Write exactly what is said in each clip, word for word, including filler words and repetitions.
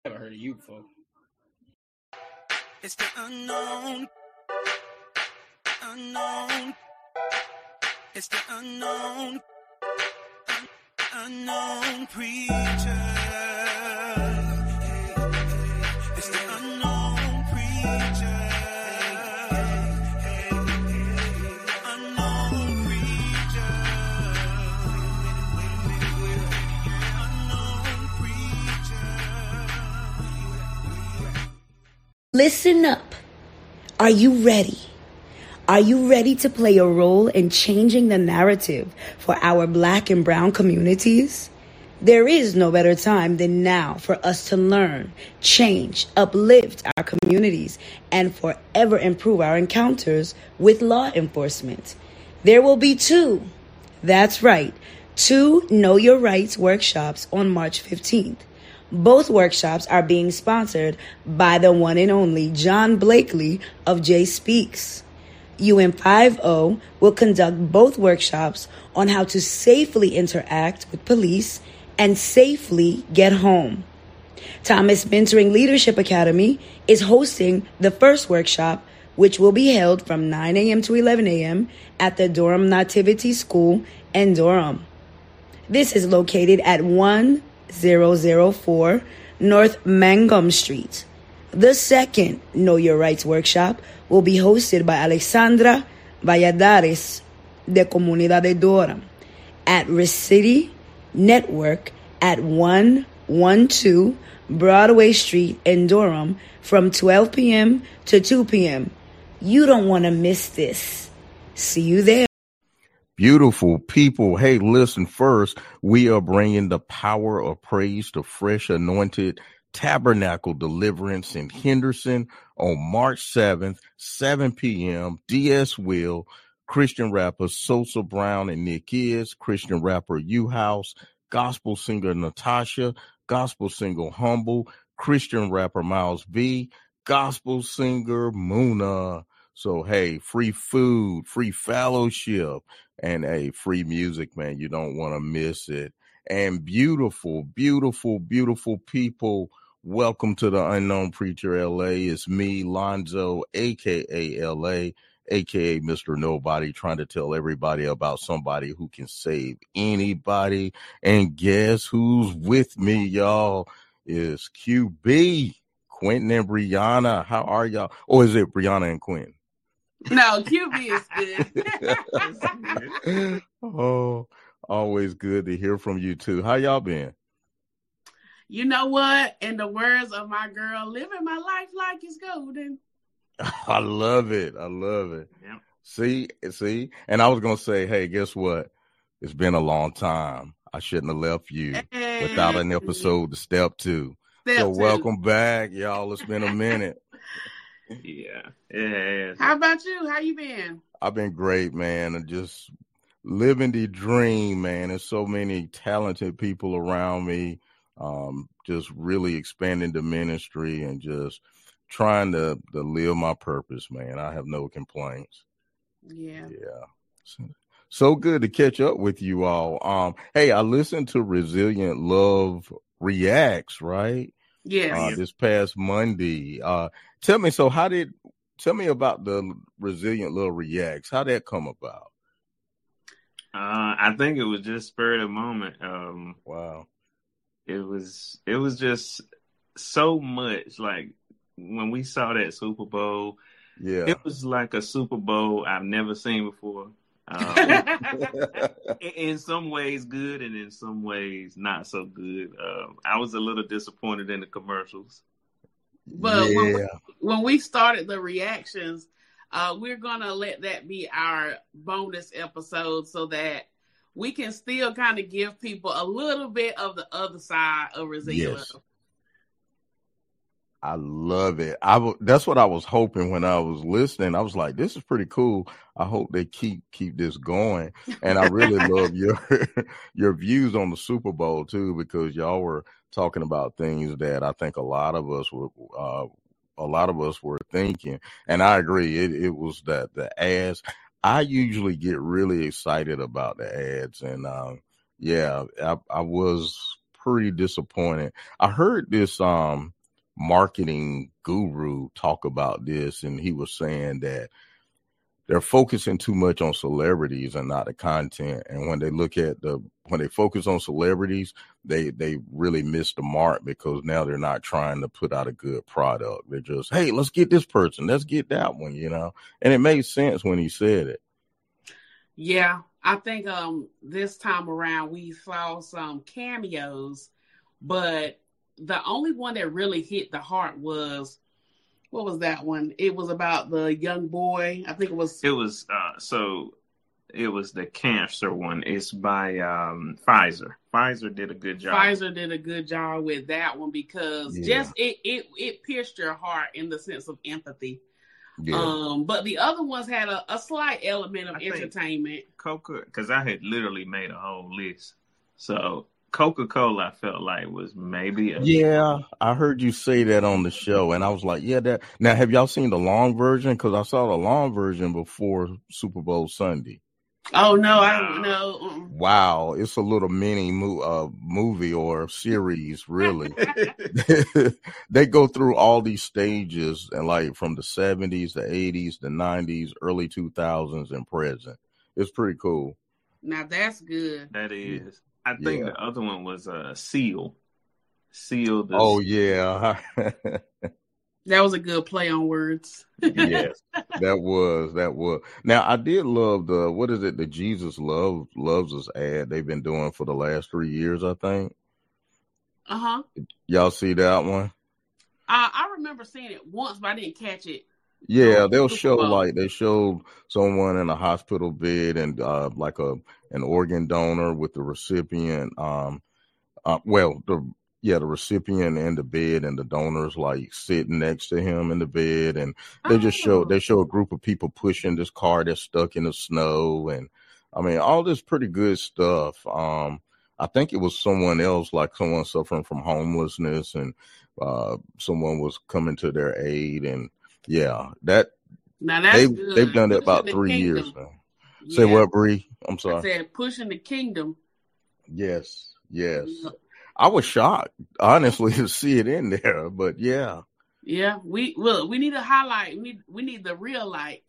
Never heard of you before. It's the unknown, unknown. It's the unknown, un- unknown preacher. It's the unknown preacher. Unknown preacher. Unknown preacher. Listen up. Are you ready? Are you ready to play a role in changing the narrative for our Black and brown communities? There is no better time than now for us to learn, change, uplift our communities, and forever improve our encounters with law enforcement. There will be two, that's right, two Know Your Rights workshops on March fifteenth. Both workshops are being sponsored by the one and only John Blakely of Jay Speaks. U M five O will conduct both workshops on how to safely interact with police and safely get home. Thomas Mentoring Leadership Academy is hosting the first workshop, which will be held from nine a.m. to eleven a.m. at the Durham Nativity School in Durham. This is located at one thousand four North Mangum Street. The second Know Your Rights workshop will be hosted by Alexandra Valladares de Comunidad de Durham at Recity Network at one twelve Broadway Street in Durham from twelve p.m. to two p.m. You don't want to miss this. See you there. Beautiful people. Hey, listen, first, we are bringing the power of praise to Fresh Anointed Tabernacle Deliverance in Henderson on March seventh, seven p.m. D S Will, Christian rapper Sosa Brown and Nick Is, Christian rapper U House, gospel singer Natasha, gospel singer Humble, Christian rapper Miles B, gospel singer Muna. So, hey, free food, free fellowship, and hey, free music, man. You don't want to miss it. And beautiful, beautiful, beautiful people. Welcome to the Unknown Preacher L A. It's me, Lonzo, a k a. L A, a k a. Mister Nobody, trying to tell everybody about somebody who can save anybody. And guess who's with me, y'all? Is Q B, Quentin and Brianna. How are y'all? Or is it Brianna and Quentin? No, Q B is good. Oh, always good to hear from you too. How y'all been? You know what? In the words of my girl, living my life like it's golden. I love it. I love it. Yep. See, see, and I was gonna say, hey, guess what? It's been a long time. I shouldn't have left you Hey. without an episode to step two. Step so two. welcome back, y'all. It's been a minute. Yeah, it has. How about you? How you been? I've been great, man, and just living the dream, man. There's so many talented people around me. Um, just really expanding the ministry and just trying to, to live my purpose, man. I have no complaints. Yeah. Yeah. So, so good to catch up with you all. Um, hey, I listened to Resilient Love Reacts, right? Yes. Uh, this past Monday. Uh, tell me, so how did, tell me about the Resilient Love Reacts. How did that come about? Uh, I think it was just spur of the moment. Um, Wow. It was, it was just so much. Like when we saw that Super Bowl, Yeah. it was like a Super Bowl I've never seen before. Um, in some ways good, and in some ways not so good. Um, I was a little disappointed in the commercials. But yeah. when, we, when we started the reactions, uh, we're going to let that be our bonus episode so that we can still kind of give people a little bit of the other side of Resilient Yes. Love. I love it. I w- that's what I was hoping when I was listening. I was like, this is pretty cool. I hope they keep keep this going. And I really love your your views on the Super Bowl too, because y'all were talking about things that I think a lot of us were uh, a lot of us were thinking. And I agree. It it was that the ads. I usually get really excited about the ads, and um, yeah, I, I was pretty disappointed. I heard this um marketing guru talk about this, and he was saying that they're focusing too much on celebrities and not the content. And when they look at the, when they focus on celebrities, they, they really miss the mark, because now they're not trying to put out a good product. They're just, hey, let's get this person. Let's get that one, you know? And it made sense when he said it. Yeah. I think um this time around we saw some cameos, but the only one that really hit the heart was, what was that one? It was about the young boy. I think it was. It was uh, so. It was the cancer one. It's by um, Pfizer. Pfizer did a good job. Pfizer did a good job with that one, because Yeah. just it it it pierced your heart in the sense of empathy. Yeah. Um, but the other ones had a, a slight element of I think- entertainment. Coca, because I had literally made a whole list. So Coca-Cola, I felt like was maybe a, Yeah, I heard you say that on the show, and I was like, yeah, that. Now, have y'all seen the long version? Because I saw the long version before Super Bowl Sunday. Oh no, I don't know. Mm-mm. Wow, it's a little mini mo- uh, movie or series, really. They go through all these stages, and like from the seventies, the eighties, the nineties, early two thousands, and present. It's pretty cool. Now that's good. That is. I think Yeah. the other one was uh, Seal. Seal. The, Oh yeah, That was a good play on words. yes, that was that was. Now I did love the, what is it? The Jesus Love Loves Us ad they've been doing for the last three years, I think. Uh huh. Y'all see that one? I I remember seeing it once, but I didn't catch it. Yeah, Oh, they'll Super show Bowl. like they showed someone in a hospital bed and uh like a an organ donor with the recipient. Um, uh, well, the yeah, the recipient in the bed and the donors like sitting next to him in the bed, and they just show Oh. they show a group of people pushing this car that's stuck in the snow, and I mean all this pretty good stuff. Um, I think it was someone else, like someone suffering from homelessness, and uh, someone was coming to their aid, and yeah, that Now that's they good. they've done that Pushing about the three kingdom. years now. Say Yeah. what, Bree? I'm I sorry. said pushing the kingdom. Yes, yes. I was shocked, honestly, to see it in there, but yeah. Yeah, we look. We need a highlight. We need, we need the real light.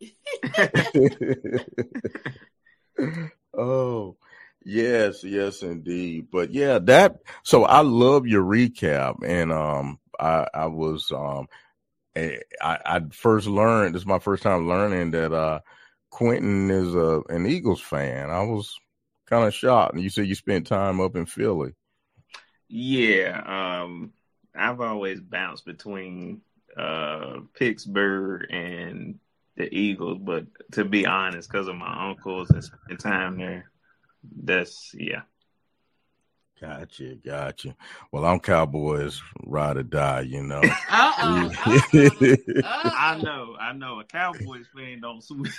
Oh, yes, yes, indeed. But yeah, that. So I love your recap, and um, I I was um, I I first learned. This is my first time learning that uh, Quentin is a an Eagles fan. I was kind of shocked. And you said you spent time up in Philly. Yeah, um, I've always bounced between uh, Pittsburgh and the Eagles, but to be honest, because of my uncles and spending time there, that's yeah. Gotcha, gotcha. Well, I'm Cowboys ride or die, you know. Uh oh. Uh I oh. know, I know. A Cowboys fan don't sue.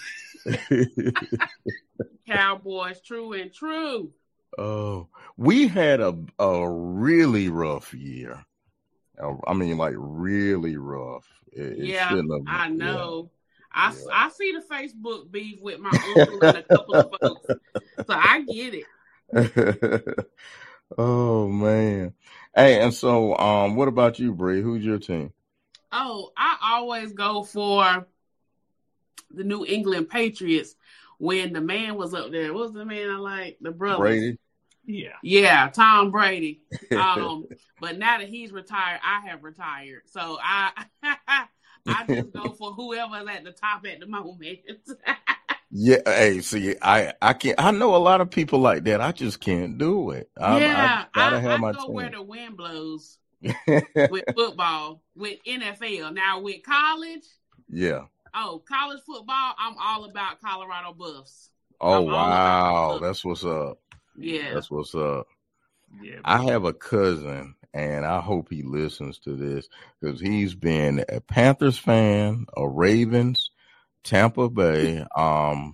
Cowboys, true and true. Oh, we had a a really rough year. Uh, I mean, like really rough. It, it Yeah, shouldn't have- I know. I, Yeah. I see the Facebook beef with my uncle and a couple of folks, so I get it. Yeah. Oh man. Hey, and so um, what about you, Bree? Who's your team? Oh, I always go for the New England Patriots when the man was up there. What's the man I like? The brother. Brady. Yeah, Yeah, Tom Brady. Um, but now that he's retired, I have retired. So I I just go for whoever's at the top at the moment. Yeah, hey, see, I I can't. I know a lot of people like that. I just can't do it. I, yeah, I gotta I, have I my go team. where the wind blows with football, with N F L. Now with college, Yeah. oh, college football, I'm all about Colorado Buffs. Oh I'm all about wow, the that's what's up. Yeah. That's what's up. yeah. I have a cousin, and I hope he listens to this because he's been a Panthers fan, a Ravens, Tampa Bay. Um,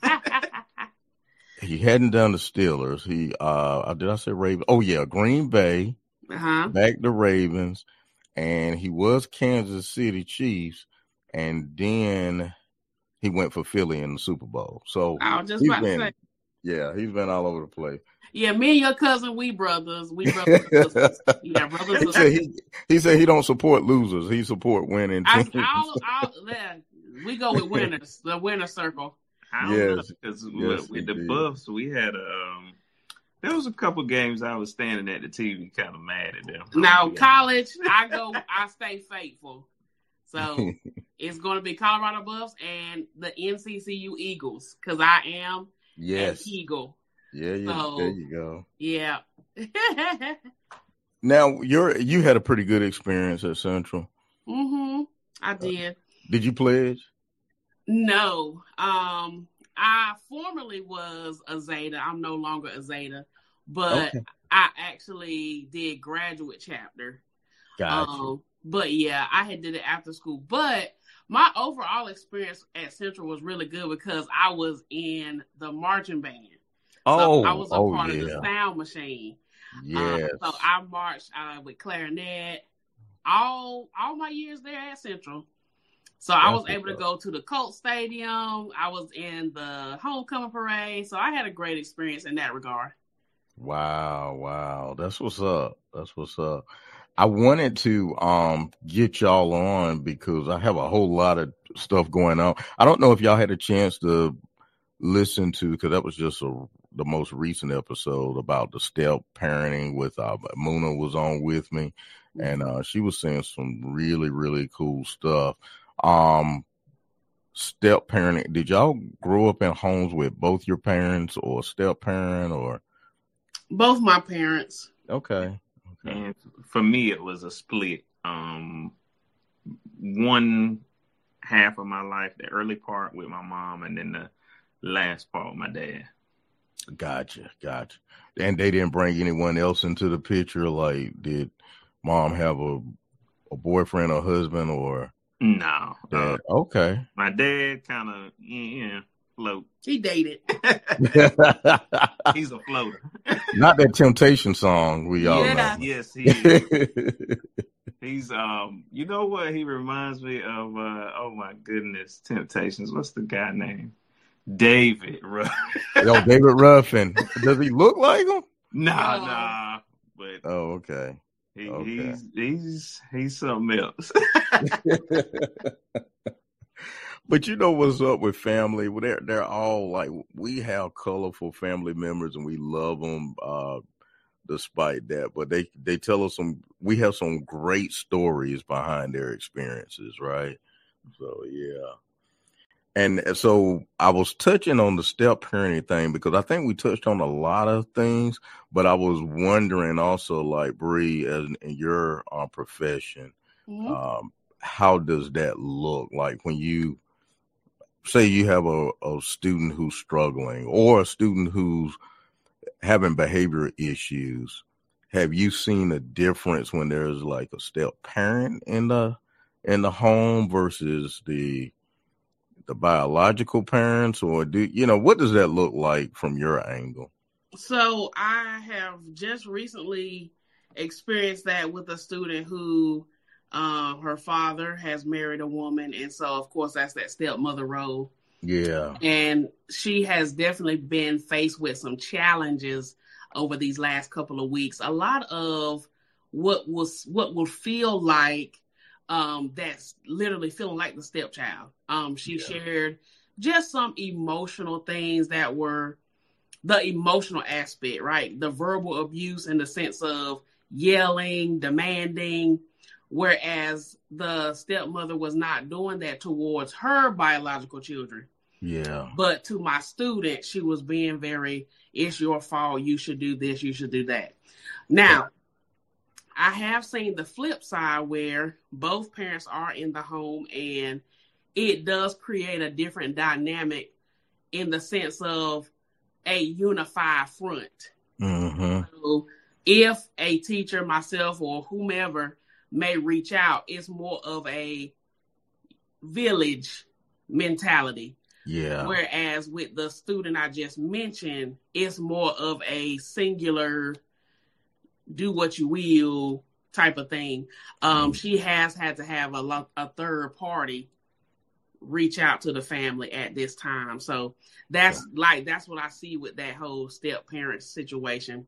he hadn't done the Steelers. He uh, did I say Ravens? Oh yeah, Green Bay, uh-huh. back to Ravens, and he was Kansas City Chiefs, and then he went for Philly in the Super Bowl. So I was just he's about been to say. Yeah, he's been all over the place. Yeah, me and your cousin, we brothers. We brothers and sisters. Yeah, brothers He and said sisters. he, he said he don't support losers. He support winning I, teams. all, all, yeah, we go with winners, the winner circle. I don't know, Yes, because yes, with, with the indeed. Buffs, we had a. Um, there was a couple games I was standing at the T V, kind of mad at them. Now, Yeah. college, I go, I stay faithful. So it's going to be Colorado Buffs and the N C C U Eagles because I am Yes. an Eagle. Yeah, yeah. So- There you go. Yeah. Now you're you had a pretty good experience at Central. hmm I did. Did you pledge? No. Um, I formerly was a Zeta. I'm no longer a Zeta, but Okay. I actually did graduate chapter. Gotcha. Um, but yeah, I had did it after school. But my overall experience at Central was really good because I was in the marching band. oh, So I was a oh part yeah. of the sound machine. Yes. Uh, so I marched uh, with clarinet all all my years there at Central. So I was That's able to what's go to the Colt Stadium. I was in the homecoming parade. So I had a great experience in that regard. Wow, wow. That's what's up. That's what's up. I wanted to um get y'all on because I have a whole lot of stuff going on. I don't know if y'all had a chance to listen to, because that was just a, the most recent episode about the step parenting with uh, Muna was on with me, and uh, she was saying some really, really cool stuff. Um, step parenting. Did y'all grow up in homes with both your parents or step parent or? Both my parents. Okay. Okay. And for me, it was a split. Um, one half of my life, the early part with my mom, and then the last part with my dad. Gotcha. Gotcha. And they didn't bring anyone else into the picture. Like, did mom have a a boyfriend or husband or No. Uh, dad? Okay. my dad kind of, yeah, float. He dated. He's a floater. Not that Temptation song we all Yeah. know. Yes, he is. He's, um, you know what? He reminds me of, uh, oh my goodness, Temptations. What's the guy name? David. Ruff. Yo, David Ruffin. Does he look like him? Nah, Oh. nah. But Oh, okay. he, Okay. he's he's he's something else. But you know what's up with family? Well, they're they're all like, we have colorful family members and we love them uh, despite that. But they they tell us some. We have some great stories behind their experiences, right? So yeah. And so I was touching on the step parenting thing because I think we touched on a lot of things, but I was wondering also, like, Bree, as in your uh, profession, Mhm. um, how does that look like when you say you have a, a student who's struggling or a student who's having behavior issues? Have you seen a difference when there's like a step parent in the in the home versus the the biological parents, or do you know what does that look like from your angle? So I have just recently experienced that with a student who uh, her father has married a woman, and so of course that's that stepmother role. Yeah, And she has definitely been faced with some challenges over these last couple of weeks. A lot of what was what will feel like um, that's literally feeling like the stepchild. Um, she Yeah. shared just some emotional things that were the emotional aspect, right? The verbal abuse in the sense of yelling, demanding, whereas the stepmother was not doing that towards her biological children. yeah, But to my student, she was being very, it's your fault. You should do this. You should do that. Now, I have seen the flip side where both parents are in the home and it does create a different dynamic in the sense of a unified front. mm-hmm. So if a teacher, myself, or whomever may reach out, it's more of a village mentality. yeah, Whereas with the student I just mentioned, it's more of a singular, do what you will type of thing. Um, Mhm. She has had to have a, lo- a third party reach out to the family at this time. So that's yeah. like that's what I see with that whole step parent situation.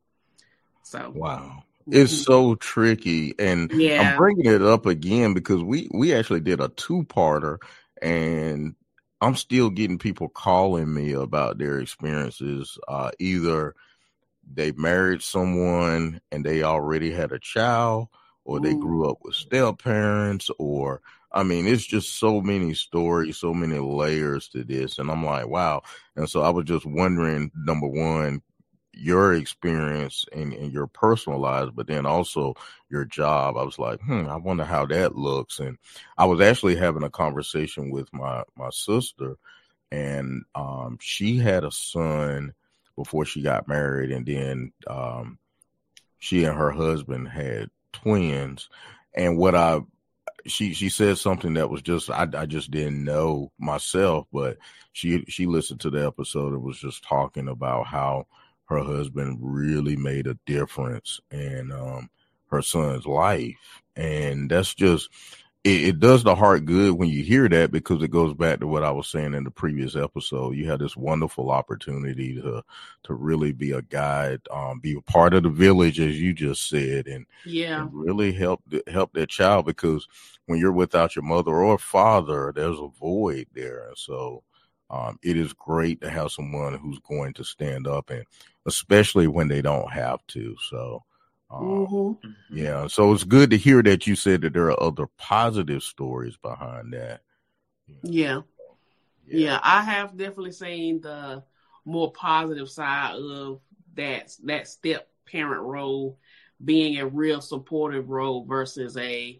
So wow. It's so tricky, and yeah. I'm bringing it up again because we we actually did a two-parter, and I'm still getting people calling me about their experiences. Uh, either they married someone and they already had a child, or they grew up with step parents, or I mean, it's just so many stories, so many layers to this, and I'm like, wow. And so I was just wondering, number one, your experience in, in your personal lives, but then also your job. I was like, hmm, I wonder how that looks. And I was actually having a conversation with my, my sister, and um, she had a son before she got married. And then um, she and her husband had twins. And what I, she, she said something that was just, I, I just didn't know myself, but she, she listened to the episode and was just talking about how her husband really made a difference in um, her son's life. And that's just, it, it does the heart good when you hear that, because it goes back to what I was saying in the previous episode. You had this wonderful opportunity to to really be a guide, um, be a part of the village, as you just said, and, yeah. and really help help that child, because when you're without your mother or father, there's a void there. And so um, it is great to have someone who's going to stand up, and especially when they don't have to. So, um, mm-hmm. yeah. So it's good to hear that you said that there are other positive stories behind that. Yeah. Yeah. Yeah. I have definitely seen the more positive side of that, that step parent role being a real supportive role versus a,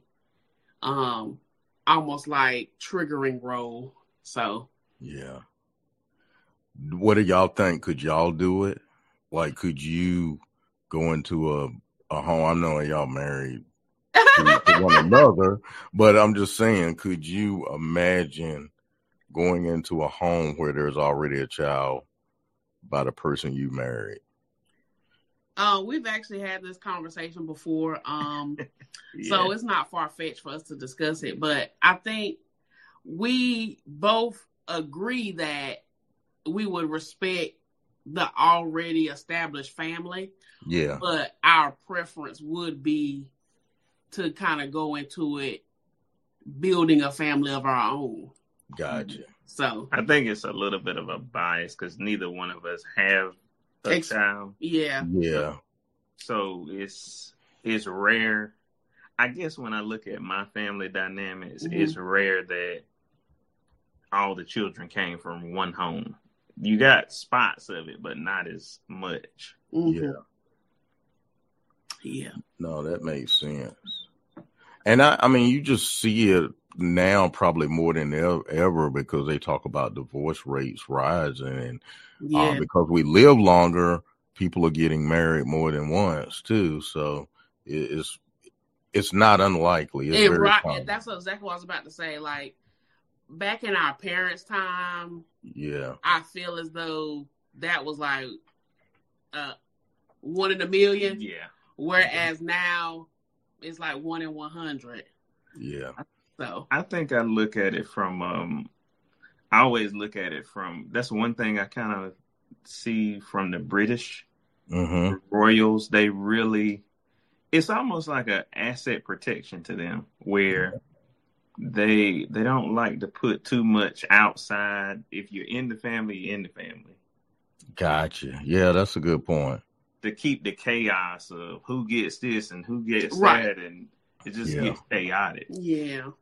um, almost like triggering role. So, yeah. What do y'all think? Could y'all do it? Like, could you go into a, a home? I know y'all married to, to one another, but I'm just saying, could you imagine going into a home where there's already a child by the person you married? Uh, we've actually had this conversation before, um, yeah. so it's not far-fetched for us to discuss it, but I think we both agree that we would respect the already established family. Yeah. But our preference would be to kind of go into it building a family of our own. Gotcha. So I think it's a little bit of a bias because neither one of us have a ex- child. Yeah. Yeah. So it's it's rare. I guess when I look at my family dynamics, mm-hmm. it's rare that all the children came from one home. You got spots of it, but not as much. Mm-hmm. Yeah. Yeah. No, that makes sense. And I, I mean, you just see it now probably more than ever, ever because they talk about divorce rates rising. And yeah. uh, because we live longer, people are getting married more than once too. So it, it's it's not unlikely. It's and very right, common. That's exactly what I was about to say. Like, back in our parents' time, yeah, I feel as though that was like uh, one in a million. Yeah. Whereas now it's like one in one hundred. Yeah. So I think I look at it from. Um, I always look at it from. That's one thing I kind of see from the British mm-hmm. royals. They really. It's almost like an asset protection to them, where. Yeah. They they don't like to put too much outside. If you're in the family, you're in the family. Gotcha. Yeah, that's a good point. To keep the chaos of who gets this and who gets right. that, and it just yeah. gets chaotic. Yeah.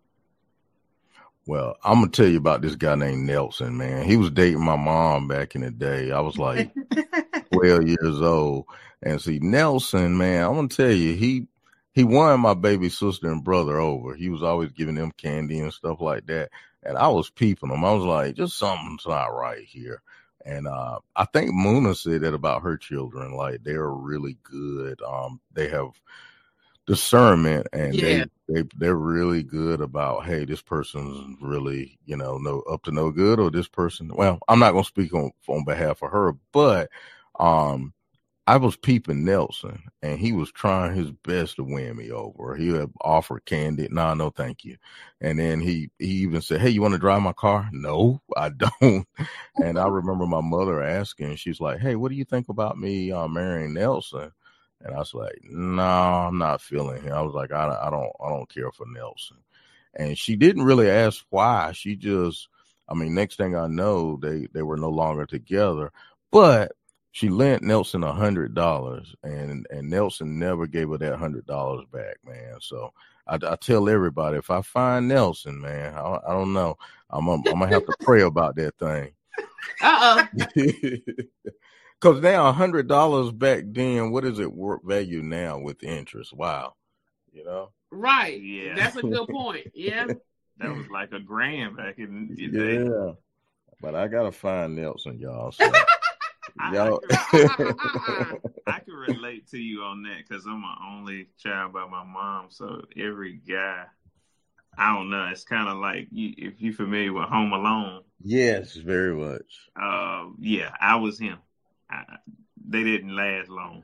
Well, I'm gonna tell you about this guy named Nelson, man. He was dating my mom back in the day. I was like twelve years old. And see, Nelson, man, I'm gonna tell you, he He won my baby sister and brother over. He was always giving them candy and stuff like that. And I was peeping them. I was like, just something's not right here. And uh, I think Muna said that about her children. Like, they're really good. Um, they have discernment, and yeah. they, they, they're really good about, hey, this person's really, you know, no up to no good, or this person. Well, I'm not going to speak on, on behalf of her, but um, I was peeping Nelson, and he was trying his best to win me over. He had offered candy. No, no, thank you. And then he, he even said, hey, you want to drive my car? No, I don't. And I remember my mother asking, she's like, hey, what do you think about me uh, marrying Nelson? And I was like, no, I'm not feeling him. I was like, I, I don't, I don't care for Nelson. And she didn't really ask why. She just, I mean, next thing I know, they, they were no longer together, but she lent Nelson a hundred dollars, and and Nelson never gave her that hundred dollars back, man. So I, I tell everybody, if I find Nelson, man, I, I don't know, I'm I'm, I'm gonna have to pray about that thing. Uh oh. Because now a hundred dollars back then, what is it worth value now with interest? Wow, you know. Right. Yeah. That's a good point. Yeah. That was like a grand back in the Yeah, day. but I gotta find Nelson, y'all. So. I, Y'all. I, can, I can relate to you on that because I'm an only child by my mom. So every guy, I don't know. It's kind of like you, if you're familiar with Home Alone. Yes, very much. Uh, yeah, I was him. I, they didn't last long.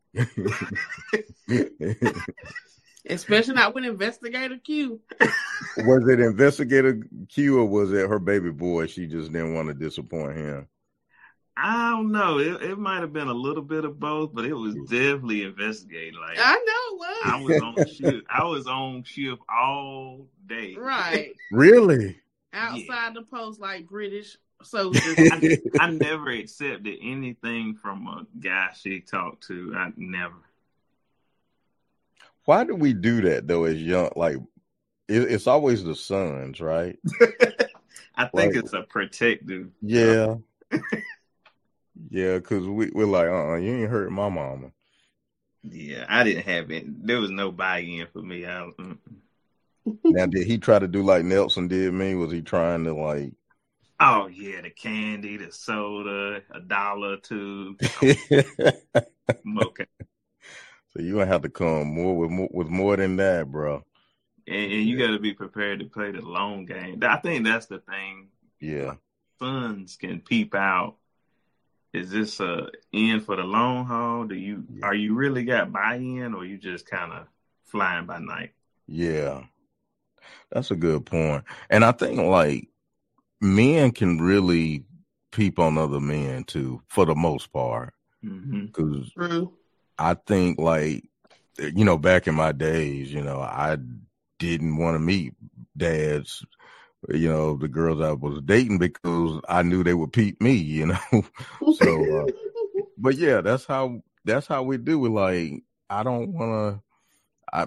Especially not with Investigator Q. Was it Investigator Q or was it her baby boy? She just didn't want to disappoint him. I don't know. It, it might have been a little bit of both, but it was definitely investigating. Like I know what. I was on shift. I was on shift all day. Right. Really? Outside Yeah. the post like British soldiers. I, I never accepted anything from a guy she talked to. I never. Why do we do that though? As young, like it, it's always the sons, right? I think Like- it's a protective. Yeah. Yeah, because we, we're like, uh-uh, you ain't hurt my mama. Yeah, I didn't have it. There was no buy-in for me. I, mm. Now, did he try to do like Nelson did me? Was he trying to like... Oh, yeah, the candy, the soda, a dollar or two. Okay. So you gonna have to come more with more, with more than that, bro. And, and you got to be prepared to play the long game. I think that's the thing. Yeah. Sons can peep out. Is this a in for the long haul? Do you Yeah. are you really got buy-in, or you just kind of flying by night? Yeah. That's a good point. And I think like men can really peep on other men too, for the most part. Mm-hmm. Because True. I think like, you know, back in my days, you know, I didn't want to meet dads, you know, the girls I was dating because I knew they would peep me, you know. So, uh, but yeah, that's how that's how we do it. Like, I don't want to. I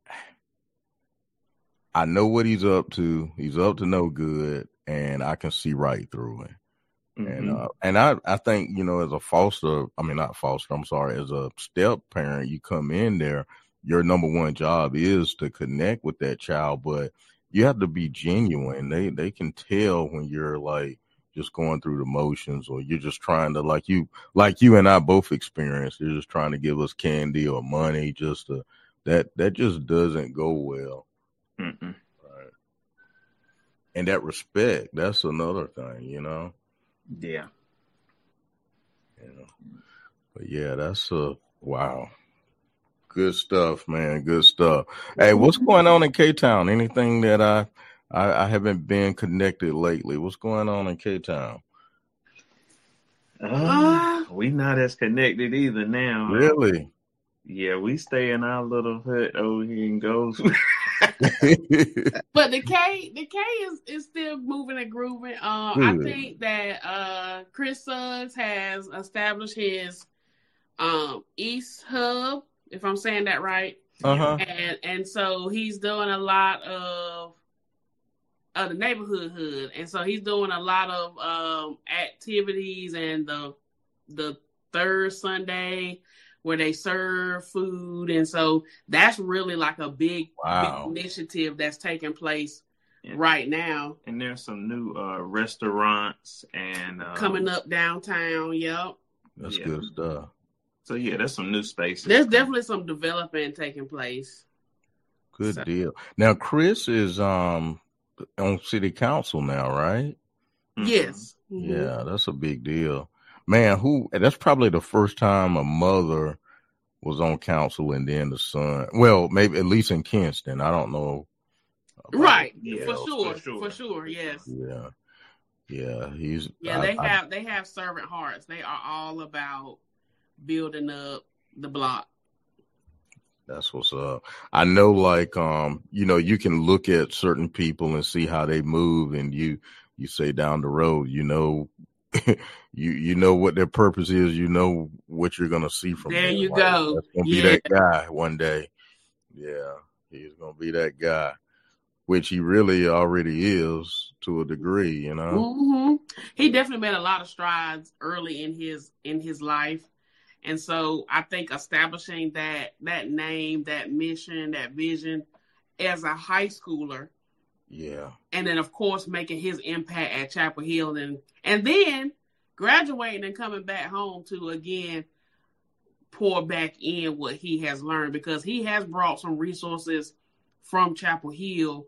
I know what he's up to. He's up to no good, and I can see right through it. Mm-hmm. And uh, and I I think, you know, as a foster, I mean not foster, I'm sorry, as a step parent, you come in there, your number one job is to connect with that child, but you have to be genuine. They they can tell when you're like just going through the motions, or you're just trying to, like you like you and I both experienced, you're just trying to give us candy or money, just to, that that just doesn't go well. Mm-mm. Right. And that respect, that's another thing, you know. Yeah. You know. But yeah, that's uh wow. Good stuff, man. Good stuff. Hey, what's going on in K-Town? Anything that I, I I haven't been connected lately? What's going on in K-Town? Uh, we not as connected either now. Really? Yeah, we stay in our little hut over here in Ghost. But the K, the K is, is still moving and grooving. Um, I Good. think that uh, Chris Suggs has established his um, East Hub, if I'm saying that right, Uh-huh. and and so he's doing a lot of of the neighborhood hood, and so he's doing a lot of um, activities, and the the third Sunday where they serve food, and so that's really like a big, Wow. big initiative that's taking place Yeah. right now, And there's some new uh, restaurants and um, coming up downtown. Yep, That's Yeah. good stuff. So yeah, there's some new spaces. there's definitely some development taking place. Good So- deal. Now Chris is um on city council now, right? Mhm. Yes. Mhm. Yeah, that's a big deal. Man, who? That's probably the first time a mother was on council and then the son. Well, maybe at least in Kinston. I don't know. Right. Yeah, for, sure, for sure. for sure. Yes. Yeah. Yeah. He's. Yeah. I, They I, have they have servant hearts. They are all about building up the block. That's what's up. I know, like, um, you know, you can look at certain people and see how they move, and you, you say down the road, you know, you you know what their purpose is. You know what you're gonna see from There them. you Like, go. that's gonna Yeah. be that guy one day. Yeah, he's gonna be that guy, which he really already is to a degree. You know. hmm He definitely made a lot of strides early in his in his life. And so I think establishing that that name, that mission, that vision as a high schooler, Yeah. and then of course making his impact at Chapel Hill, and and then graduating and coming back home to again pour back in what he has learned, because he has brought some resources from Chapel Hill,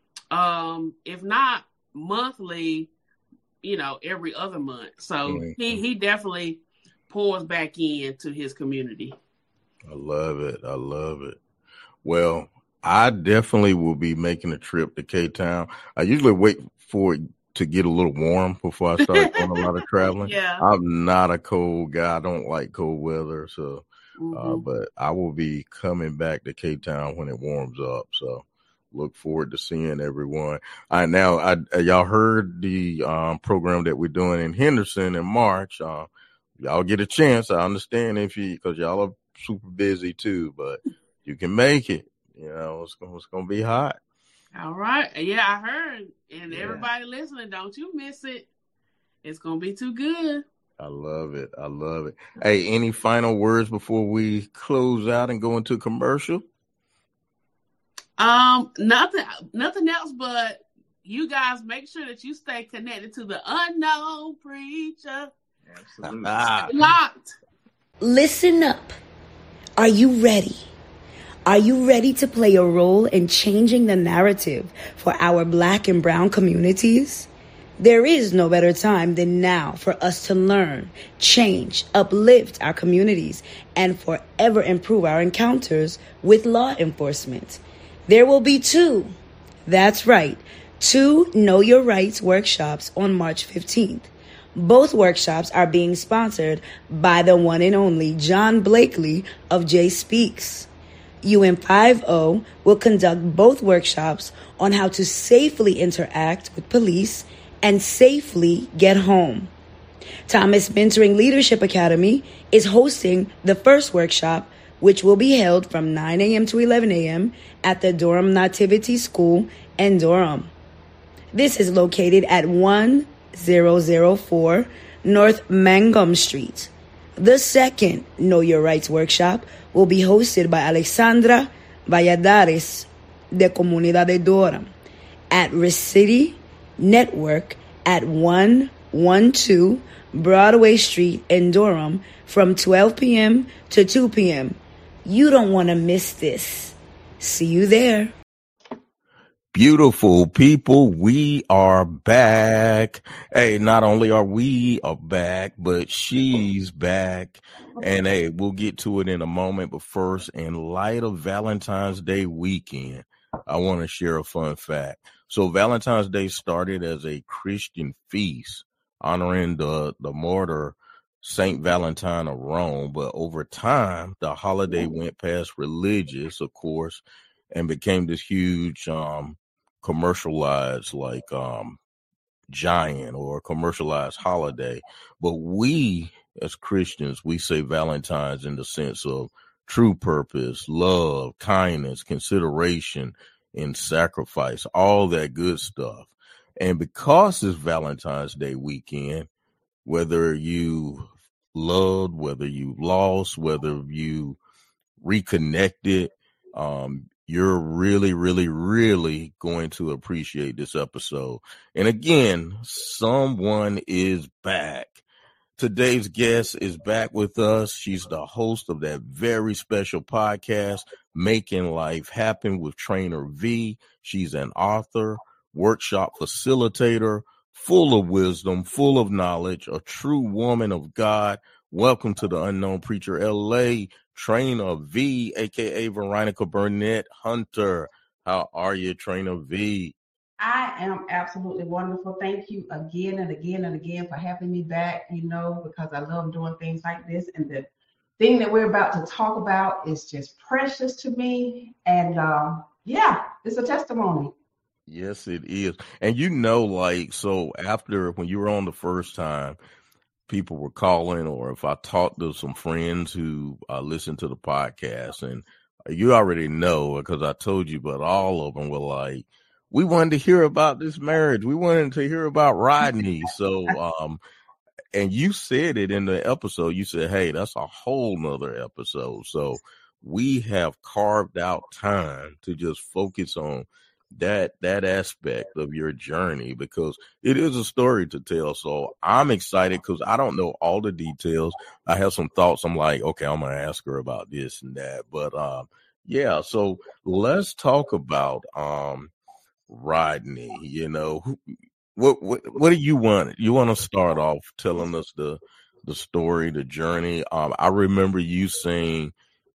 um, if not monthly, you know, every other month. So Mhm. he he definitely pours back into his community. I love it. I love it. Well, I definitely will be making a trip to K-Town. I usually wait for it to get a little warm before I start doing a lot of traveling. Yeah. I'm not a cold guy. I don't like cold weather. So, uh, Mhm. but I will be coming back to K-Town when it warms up. So look forward to seeing everyone. I now, I, y'all heard the um, program that we're doing in Henderson in March. Uh, y'all get a chance. I understand if you, because y'all are super busy too, but you can make it. You know, it's gonna, it's gonna be hot. All right. Yeah, I heard. And Yeah. everybody listening, don't you miss it. It's going to be too good. I love it. I love it. Hey, any final words before we close out and go into commercial? Um, nothing, nothing else, but you guys make sure that you stay connected to the Unknown Preacher. Absolutely. Locked. Listen up. Are you ready? Are you ready to play a role in changing the narrative for our Black and brown communities? There is no better time than now for us to learn, change, uplift our communities, and forever improve our encounters with law enforcement. There will be two, that's right, two Know Your Rights workshops on March fifteenth. Both workshops are being sponsored by the one and only John Blakely of Jay Speaks. U M five O will conduct both workshops on how to safely interact with police and safely get home. Thomas Mentoring Leadership Academy is hosting the first workshop, which will be held from nine a.m. to eleven a.m. at the Durham Nativity School in Durham. This is located at one thousand four North Mangum Street. The second Know Your Rights workshop will be hosted by Alexandra Valladares de Comunidad de Durham at Recity Network at one twelve Broadway Street in Durham from twelve p.m. to two p.m. You don't want to miss this. See you there. Beautiful people, we are back. Hey, not only are we are back, but she's back. And hey, we'll get to it in a moment. But first, in light of Valentine's Day weekend, I want to share a fun fact. So Valentine's Day started as a Christian feast honoring the, the martyr Saint Valentine of Rome. But over time, the holiday went past religious, of course, and became this huge um commercialized like um giant or commercialized holiday. But we as Christians, we say Valentine's in the sense of true purpose, love, kindness, consideration, and sacrifice, all that good stuff. And because it's Valentine's Day weekend, whether you loved, whether you lost, whether you reconnected, um you're really, really, really going to appreciate this episode. And again, someone is back. Today's guest is back with us. She's the host of that very special podcast, Making Life Happen with Trainer V. She's an author, workshop facilitator, full of wisdom, full of knowledge, a true woman of God. Welcome to the Unknown Preacher L A, Trainer V, aka Veronica Burnett Hunter. How are you, Trainer V? I am absolutely wonderful. Thank you again and again and again for having me back, you know, because I love doing things like this. And the thing that we're about to talk about is just precious to me. And um, yeah, it's a testimony. Yes, it is. And you know, like, so after when you were on the first time, people were calling, or if I talked to some friends who uh, listened to the podcast, and you already know because I told you, but all of them were like, we wanted to hear about this marriage. We wanted to hear about Rodney. So, um, and you said it in the episode. You said, hey, that's a whole nother episode. So we have carved out time to just focus on that that aspect of your journey, because it is a story to tell. So I'm excited because I don't know all the details. I have some thoughts. I'm like, okay, I'm gonna ask her about this and that. But um, yeah, so let's talk about um Rodney. You know, who, what what what do you want? You want to start off telling us the the story, the journey? Um, I remember you saying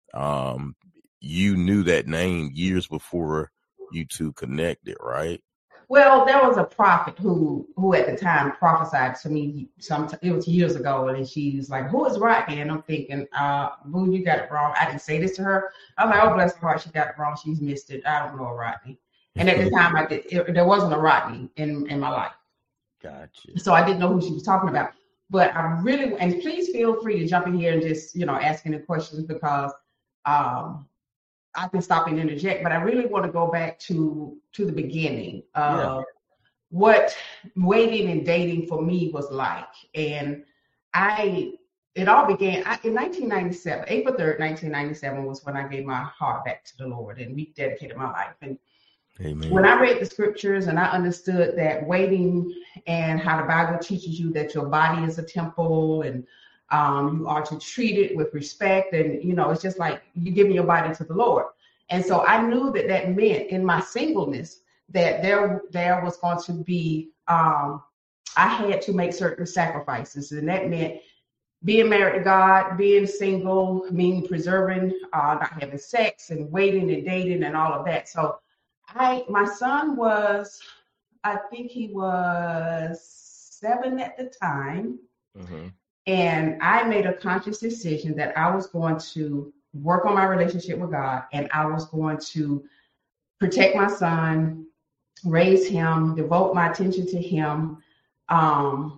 um you knew that name years before you two connected, right? Well, there was a prophet who who at the time prophesied to me. Some it was years ago, and she was like, "Who is Rodney?" And I'm thinking, "Uh, boo, you got it wrong." I didn't say this to her. I'm like, "Oh, bless her heart, she got it wrong. She's missed it. I don't know a Rodney." And at the time, I did. It, there wasn't a Rodney in in my life. Gotcha. So I didn't know who she was talking about. But I really, and please feel free to jump in here and just you know ask any questions, because um. I can stop and interject, but I really want to go back to to the beginning of yeah. what waiting and dating for me was like. And I, it all began I, in nineteen ninety-seven, April third, nineteen ninety-seven was when I gave my heart back to the Lord and rededicated my life. And Amen. When I read the scriptures and I understood that waiting and how the Bible teaches you that your body is a temple and Um, you are to treat it with respect, and you know it's just like you giving your body to the Lord. And so I knew that that meant in my singleness that there there was going to be um, I had to make certain sacrifices, and that meant being married to God, being single, meaning preserving, uh, not having sex, and waiting and dating and all of that. So I my son was, I think he was seven at the time. Mm-hmm. And I made a conscious decision that I was going to work on my relationship with God, and I was going to protect my son, raise him, devote my attention to him. Um,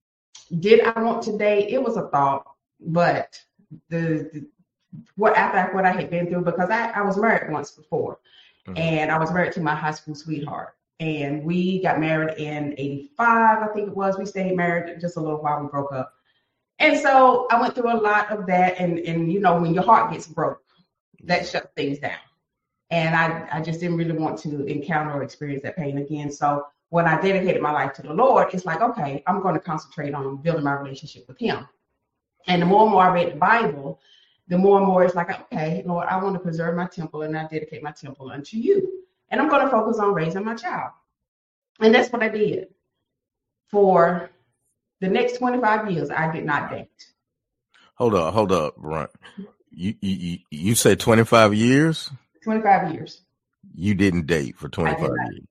did I want to date? It was a thought, but the, the what after what I had been through, because I, I was married once before, mm-hmm. and I was married to my high school sweetheart. And we got married in eighty-five, I think it was. We stayed married just a little while, we broke up. And so I went through a lot of that. And, and you know, when your heart gets broke, that shuts things down. And I, I just didn't really want to encounter or experience that pain again. So when I dedicated my life to the Lord, it's like, okay, I'm going to concentrate on building my relationship with him. And the more and more I read the Bible, the more and more it's like, okay, Lord, I want to preserve my temple, and I dedicate my temple unto you. And I'm going to focus on raising my child. And that's what I did. For the next twenty-five years, I did not date. Hold up, hold up, Ron. You you you said twenty-five years? twenty-five years. You didn't date for twenty-five years.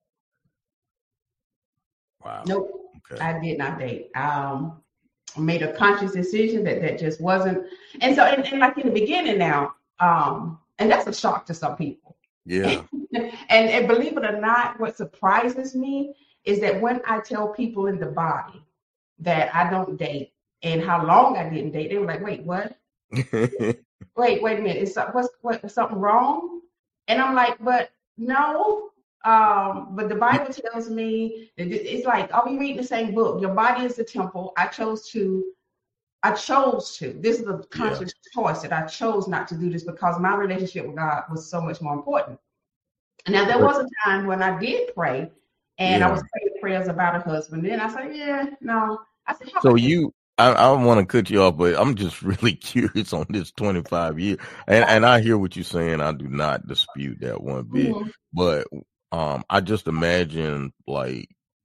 Wow. Nope. Okay. I did not date. Um, I made a conscious decision that that just wasn't. And so, and, and like in the beginning now, um, and that's a shock to some people. Yeah. and, and believe it or not, what surprises me is that when I tell people in the body that I don't date and how long I didn't date, they were like, wait, what? wait, wait a minute. Is, what's, what, is something wrong? And I'm like, but no. Um, but the Bible tells me that it's like, oh, we read the same book. Your body is the temple. I chose to, I chose to. This is a conscious yeah. choice that I chose not to do this because my relationship with God was so much more important. Now, there was a time when I did pray and yeah. I was praying prayers about a husband. Then I said, yeah, no. I said, so you, I, I don't want to cut you off, but I'm just really curious on this twenty-five years. And, and I hear what you're saying. I do not dispute that one bit. Mm-hmm. But um, I just imagine like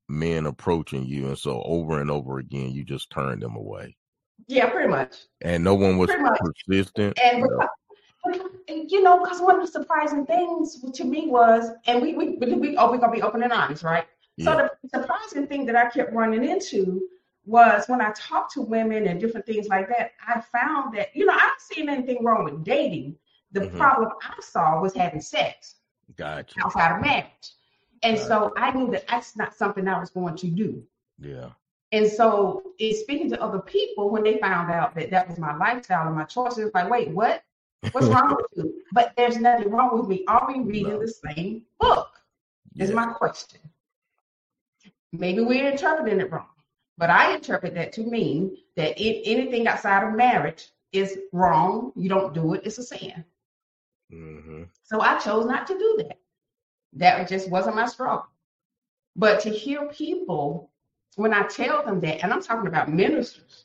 men approaching you, and so over and over again, you just turned them away, Yeah, pretty much. and no one was Pretty much. persistent. And No. because, and, you know, because one of the surprising things to me was, and we we we, we oh, we're gonna be open and honest, right? So Yeah. the surprising thing that I kept running into was when I talked to women and different things like that, I found that, you know, I don't see anything wrong with dating. The Mhm. problem I saw was having sex Gotcha. outside of marriage. And Right. so I knew that that's not something I was going to do. Yeah. And so in speaking to other people, when they found out that that was my lifestyle and my choices, like, wait, what? What's wrong with you? But there's nothing wrong with me. Are we reading No. the same book? Is Yeah. my question. Maybe we're interpreting it wrong, but I interpret that to mean that if anything outside of marriage is wrong, you don't do it, it's a sin. hmm So I chose not to do that. That just wasn't my struggle. But to hear people, when I tell them that, and I'm talking about ministers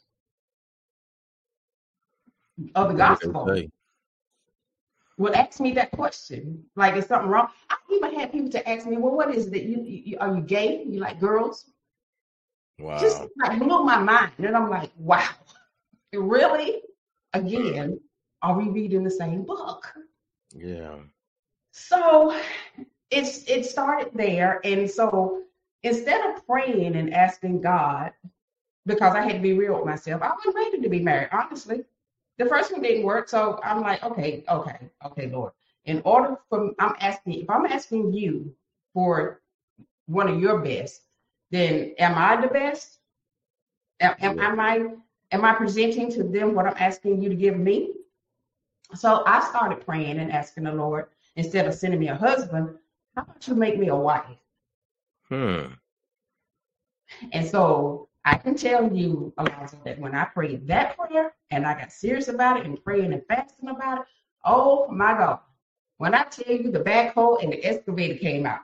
of the What did gospel, they say? would ask me that question, like, is something wrong? I even had people to ask me, well, what is it that you, you are you gay? You like girls? Just Wow. like blew my mind. And I'm like, wow, really? Again, are we reading the same book? Yeah. So it's it started there. And so instead of praying and asking God, because I had to be real with myself, I wasn't ready to be married, honestly. The first one didn't work. So I'm like, okay, okay, okay, Lord. In order for I'm asking, if I'm asking you for one of your best, then am I the best? Am, am, Yeah. am I am I presenting to them what I'm asking you to give me? So I started praying and asking the Lord, instead of sending me a husband, how about you make me a wife? Hmm. And so I can tell you, Alonzo, that when I prayed that prayer and I got serious about it and praying and fasting about it, oh my God. When I tell you the backhoe and the excavator came out,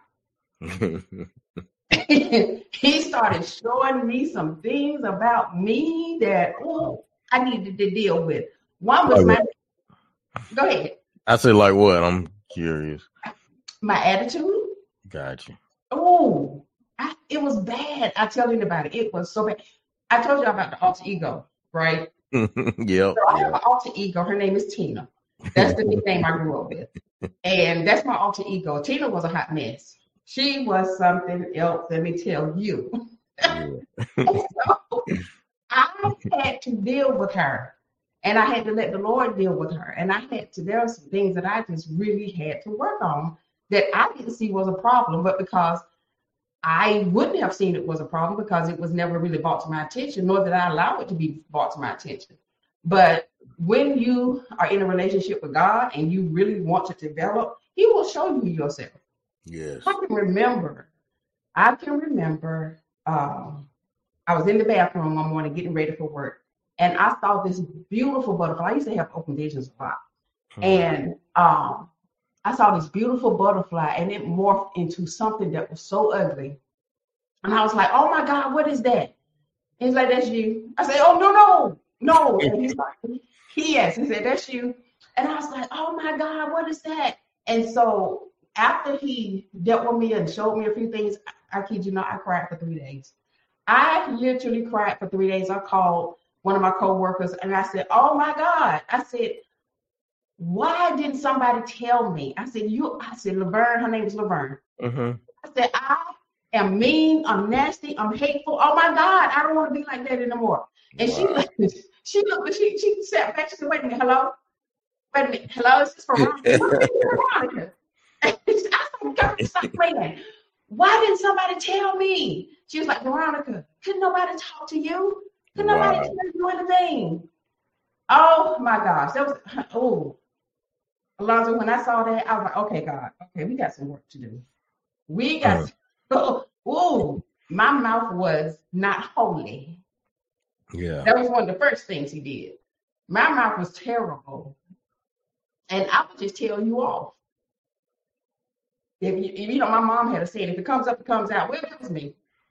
he started showing me some things about me that, oh, I needed to deal with. One was Like my, go ahead, I say, like what? I'm curious. my attitude. Gotcha. Oh, I, it was bad. I tell you about it. It was so bad. I told you about the alter ego, right? Yep. So I have Yep. an alter ego. Her name is Tina. That's the nickname I grew up with. And that's my alter ego. Tina was a hot mess. She was something else, let me tell you. Yeah. So I had to deal with her. And I had to let the Lord deal with her. And I had to, there were some things that I just really had to work on that I didn't see was a problem, but because I wouldn't have seen it was a problem because it was never really brought to my attention, nor did I allow it to be brought to my attention. But when you are in a relationship with God and you really want to develop, He will show you yourself. Yes. I can remember, I can remember, um, I was in the bathroom one morning getting ready for work, and I saw this beautiful butterfly. I used to have open visions a lot. Hmm. And um, I saw this beautiful butterfly, and it morphed into something that was so ugly. And I was like, oh my God, what is that? He's like, that's you. I said, oh, no, no, no. And he's like, yes. He said, that's you. And I was like, oh my God, what is that? And so after he dealt with me and showed me a few things, I, I kid you not, I cried for three days. I literally cried for three days. I called one of my coworkers and I said, oh my God. I said, why didn't somebody tell me? I said, you, I said, Laverne, her name is Laverne. Mm-hmm. I said, I am mean, I'm nasty, I'm hateful. Oh my God, I don't want to be like that anymore. And Wow. she she looked, she she sat back, she said, wait a minute, hello? Wait a minute, hello, is this Veronica? Veronica. I said, God, stop playing. Why didn't somebody tell me? She was like, Veronica, couldn't nobody talk to you? Couldn't nobody Wow. tell you anything? Oh my gosh, that was, oh. Alonzo, when I saw that, I was like, okay, God, okay, we got some work to do. We got, Mm. oh, my mouth was not holy. Yeah. That was one of the first things he did. My mouth was terrible. And I would just tell you off. If you, if, you know, my mom had a saying, if it comes up, it comes out. Well, that was me.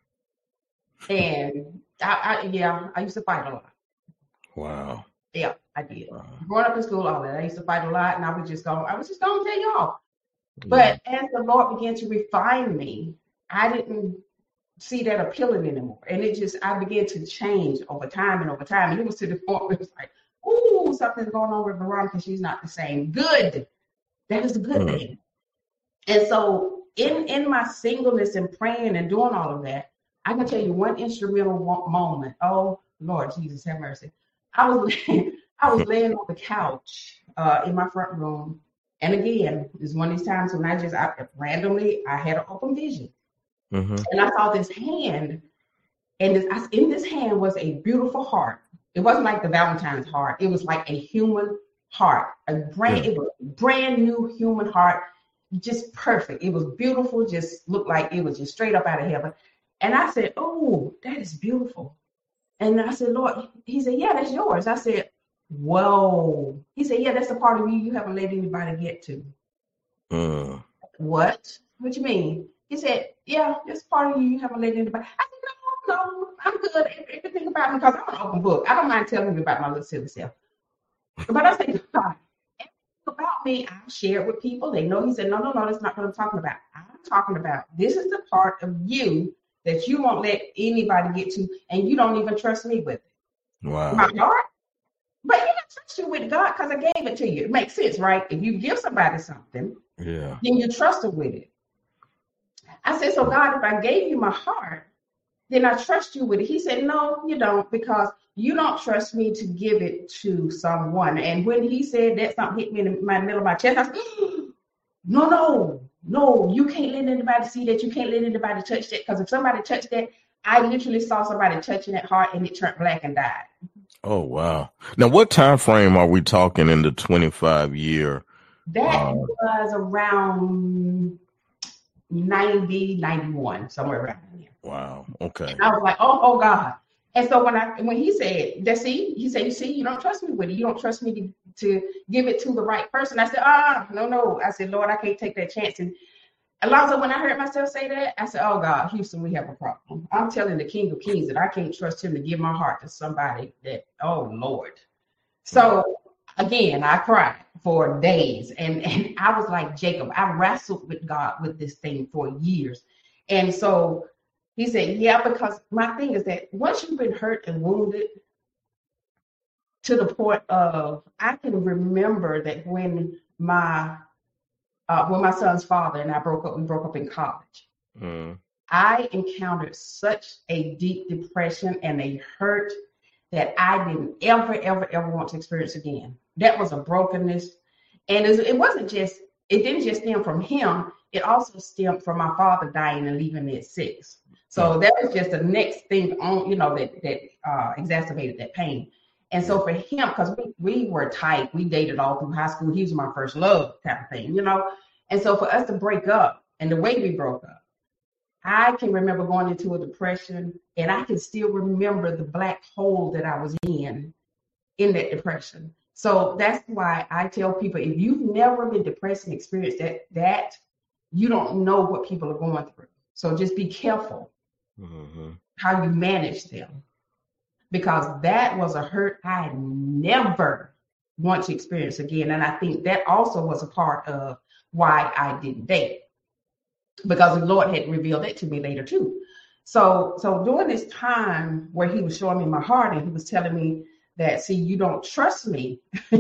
And I, I, yeah, I used to fight a lot. Wow. Yeah, I did. Wow. Growing up in school, all that. I used to fight a lot, and I would just go, I was just going to tell you off. Yeah. But as the Lord began to refine me, I didn't see that appealing anymore. And it just, I began to change over time and over time. And it was to the point where it was like, ooh, something's going on with Veronica. She's not the same. Good. That is a good Mm. thing. And so in, in my singleness and praying and doing all of that, I can tell you one instrumental wo- moment. Oh, Lord Jesus, have mercy. I was I was laying on the couch uh, in my front room. And again, it's one of these times when I just, I, randomly, I had an open vision. Mhm. And I saw this hand, and this, I, in this hand was a beautiful heart. It wasn't like the Valentine's heart. It was like a human heart, a brand, Yeah. it was a brand new human heart, just perfect. It was beautiful, just looked like it was just straight up out of heaven. And I said, oh, that is beautiful. And I said, Lord, he said, yeah, that's yours. I said, whoa. He said, yeah, that's the part of you you haven't let anybody get to. Mm. What? What you mean? He said, yeah, this part of you you haven't let anybody. I said, no, no, I'm good. Everything about me, because I'm an open book. I don't mind telling you about my little silly self. But I said, God, everything about me, I share it with people. They know. He said, no, no, no, that's not what I'm talking about. I'm talking about this is the part of you that you won't let anybody get to, and you don't even trust me with it. Wow. My heart? But you can trust you with God because I gave it to you. It makes sense, right? If you give somebody something, Yeah. then you trust them with it. I said, so God, if I gave you my heart, then I trust you with it. He said, no, you don't, because you don't trust me to give it to someone. And when he said that, something hit me in my middle of my chest. I said, no, no, no, you can't let anybody see that. You can't let anybody touch that, because if somebody touched that, I literally saw somebody touching that heart and it turned black and died. Oh, wow. Now, what time frame are we talking in the twenty-five year? That Uh, was around ninety, ninety-one, somewhere around there. Wow. Okay. And I was like, oh, oh God. And so when I when he said that, see, he said, you see, you don't trust me with it. You don't trust me to, to give it to the right person. I said, ah, no, no. I said, Lord, I can't take that chance. And Alonzo, when I heard myself say that, I said, oh God, Houston, we have a problem. I'm telling the King of Kings that I can't trust him to give my heart to somebody that, oh Lord. So again, I cried for days. And, and I was like Jacob. I wrestled with God with this thing for years. And so he said, yeah, because my thing is that once you've been hurt and wounded to the point of, I can remember that when my uh, when my son's father and I broke up, we broke up in college. Mm. I encountered such a deep depression and a hurt that I didn't ever, ever, ever want to experience again. That was a brokenness. And it it wasn't just, it didn't just stem from him. It also stemmed from my father dying and leaving me at six. So that was just the next thing on, you know, that, that uh, exacerbated that pain. And so for him, because we, we were tight, we dated all through high school. He was my first love type of thing, you know. And so for us to break up and the way we broke up, I can remember going into a depression, and I can still remember the black hole that I was in, in that depression. So that's why I tell people, if you've never been depressed and experienced that, that you don't know what people are going through. So just be careful Mm-hmm. how you manage them, because that was a hurt I never want to experience again. And I think that also was a part of why I didn't date, because the Lord had revealed that to me later too. So, so during this time where he was showing me my heart and he was telling me that, see, you don't trust me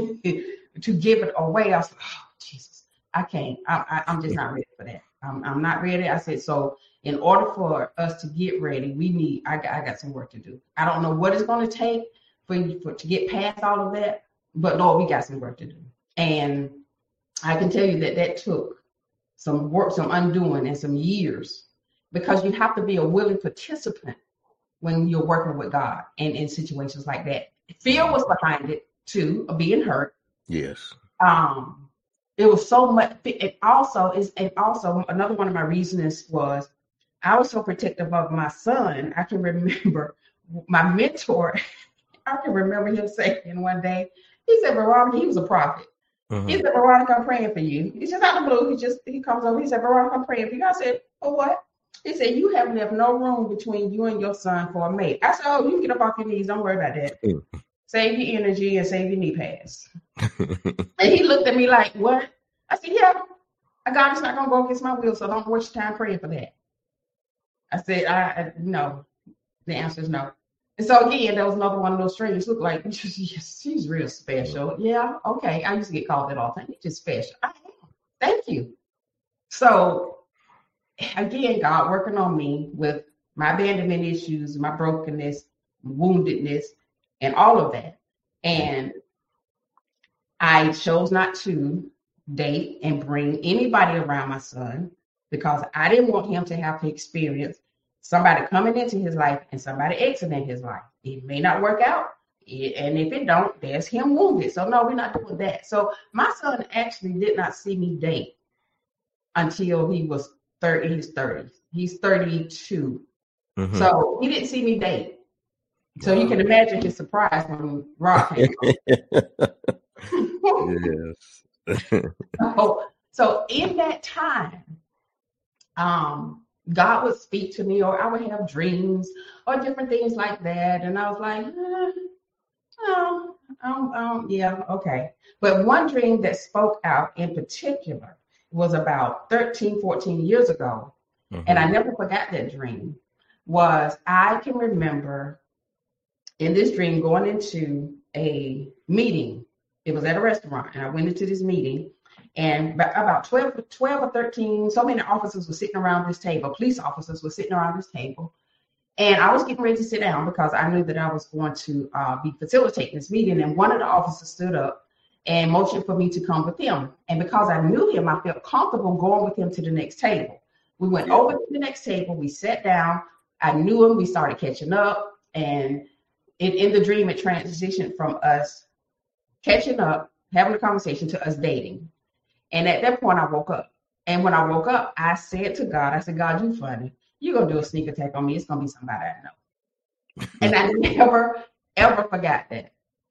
to give it away. I was like, oh, Jesus, I can't, I, I, I'm just not ready for that. I'm, I'm not ready. I said, so in order for us to get ready, we need, I got, I got some work to do. I don't know what it's going to take for you for, to get past all of that, but Lord, we got some work to do. And I can tell you that that took some work, some undoing, and some years, because you have to be a willing participant when you're working with God and in situations like that. Fear was behind it too, of being hurt. Yes. Um, it was so much. It also is, and also another one of my reasons was I was so protective of my son. I can remember my mentor. I can remember him saying one day, he said, Veronica, he was a prophet. Mm-hmm. He said, Veronica, I'm praying for you. He's just out of the blue. He just, he comes over. He said, Veronica, I'm praying for you. I said, for what? He said, you have left no room between you and your son for a mate. I said, oh, you get up off your knees. Don't worry about that. Mm-hmm. Save your energy and save your knee pads. And he looked at me like, what? I said, yeah, God is not going to go against my will, so don't waste your time praying for that. I said, I, I no. The answer is no. And so again, there was another one of those strangers looked like she's, she's real special. Yeah, okay. I used to get called that all the time. You're just special. I am. Thank you. So again, God working on me with my abandonment issues, my brokenness, woundedness, and all of that. And I chose not to date and bring anybody around my son because I didn't want him to have to experience somebody coming into his life and somebody exiting his life. It may not work out. And if it don't, there's him wounded. So no, we're not doing that. So my son actually did not see me date until he was thirty. He's thirty. He's thirty-two. Mm-hmm. So he didn't see me date. So wow. You can imagine his surprise when Rod came home. Yes. so, so in that time, um, God would speak to me, or I would have dreams or different things like that. And I was like, eh, oh, um, um, yeah, okay. But one dream that spoke out in particular was about thirteen, fourteen years ago. Mm-hmm. And I never forgot that dream. Was I can remember in this dream going into a meeting. It was at a restaurant, and I went into this meeting. And about twelve, twelve or thirteen, so many officers were sitting around this table. Police officers were sitting around this table. And I was getting ready to sit down because I knew that I was going to uh, be facilitating this meeting. And one of the officers stood up and motioned for me to come with him. And because I knew him, I felt comfortable going with him to the next table. We went over to the next table. We sat down. I knew him. We started catching up. And it, in the dream, it transitioned from us catching up, having a conversation, to us dating. And at that point, I woke up. And when I woke up, I said to God, I said, God, you funny. You're going to do a sneak attack on me. It's going to be somebody I know. And I never, ever forgot that.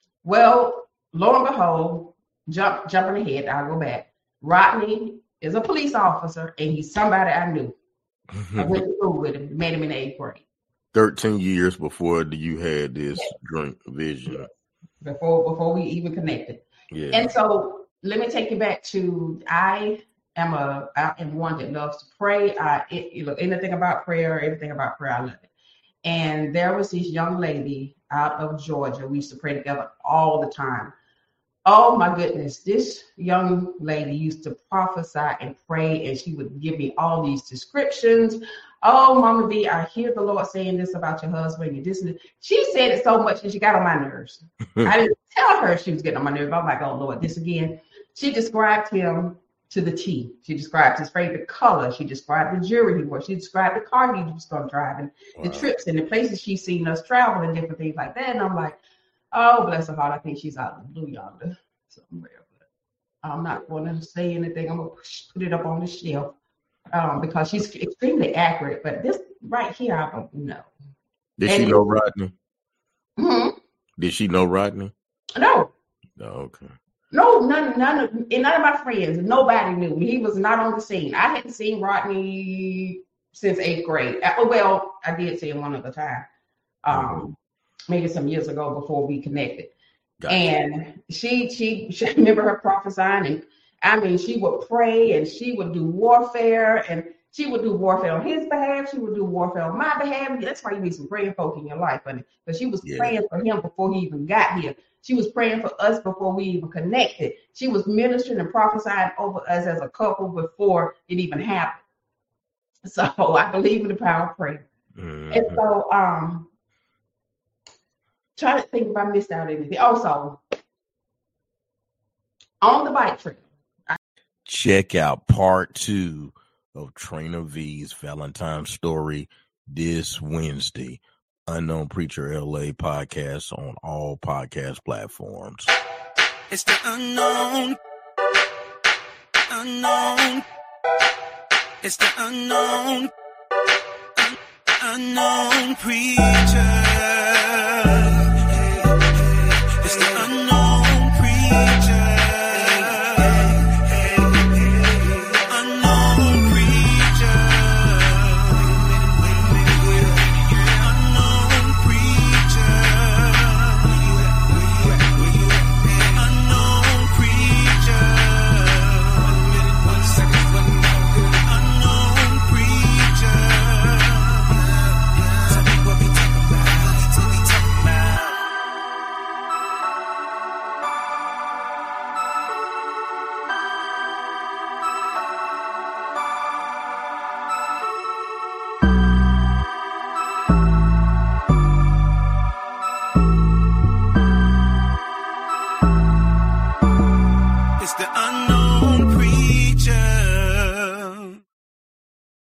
Well, lo and behold, jump, jumping ahead, I'll go back. Rodney is a police officer, and he's somebody I knew. I went to school with him, met him in the eighth grade. thirteen years before you had this yeah. drink vision. Yeah. Before, before we even connected. Yeah. And so, let me take you back to, I am a, I am one that loves to pray. I, it, you know, anything about prayer, everything about prayer, I love it. And there was this young lady out of Georgia. We used to pray together all the time. Oh my goodness, this young lady used to prophesy and pray, and she would give me all these descriptions. Oh, Mama V, I hear the Lord saying this about your husband. You this and this. She said it so much that she got on my nerves. I didn't tell her she was getting on my nerves. I'm like, oh Lord, this again. She described him to the T. She described his favorite color. She described the jewelry he wore. She described the car he was going to drive, and wow. the trips and the places she's seen us travel and different things like that. And I'm like, oh, bless her heart. I think she's out in the blue yonder somewhere. But I'm not going to say anything. I'm going to put it up on the shelf um, because she's extremely accurate. But this right here, I don't know. Did and she know Rodney? Hmm? Did she know Rodney? No. Oh, okay. No, none, none of, and none of my friends, nobody knew. He was not on the scene. I hadn't seen Rodney since eighth grade. Well, I did see him one other time, um, mm-hmm. maybe some years ago before we connected. Gotcha. And she, she, she, I remember her prophesying, and I mean, she would pray, and she would do warfare, and she would do warfare on his behalf. She would do warfare on my behalf. That's why you need some praying folk in your life, honey. But she was yeah. praying for him before he even got here. She was praying for us before we even connected. She was ministering and prophesying over us as a couple before it even happened. So I believe in the power of prayer. Mm-hmm. And so um, try to think if I missed out anything. Also, on the bike trip. I- Check out part two of Trainer V's Valentine's story this Wednesday. Unknown Preacher L A podcast on all podcast platforms. It's the unknown, unknown. It's the unknown, un- unknown preacher.